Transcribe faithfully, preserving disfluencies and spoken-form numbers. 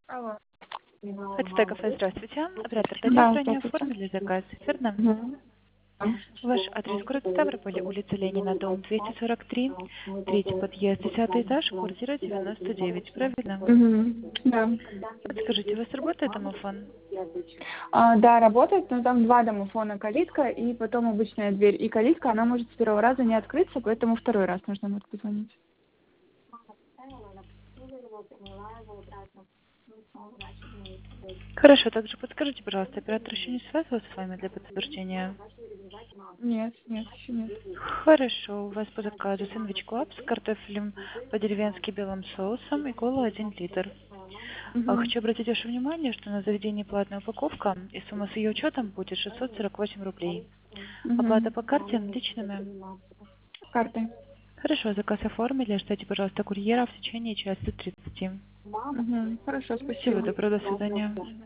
Алло. Хотите кафе, здравствуйте. Оператор Да, Татьяна, не здравствуйте. оформили заказ, верно? Мгм. Ваш адрес город Ставрополь, улица Ленина, дом двести сорок три, третий подъезд, десятый этаж, квартира девяносто девять, правильно? Мгм. Да. Подскажите, у вас работает домофон? А, да, работает, но там два домофона, калитка и потом обычная дверь. И калитка, она может с первого раза не открыться, поэтому второй раз нужно будет позвонить. Хорошо, также подскажите, пожалуйста, оператор еще не связывался с вами для подтверждения? Нет, нет, еще нет. Хорошо, у вас по заказу сэндвич клаб с картофелем по-деревенски белым соусом и кола один литр. А, Мгм. Хочу обратить ваше внимание, что на заведении платная упаковка, и сумма с ее учетом будет шестьсот сорок восемь рублей. Оплата Мгм. по карте наличными. Картой. Хорошо, заказ оформили. Ждите, пожалуйста, курьера в течение часа тридцати. Мгм. Хорошо, Всего спасибо. доброго, до свидания.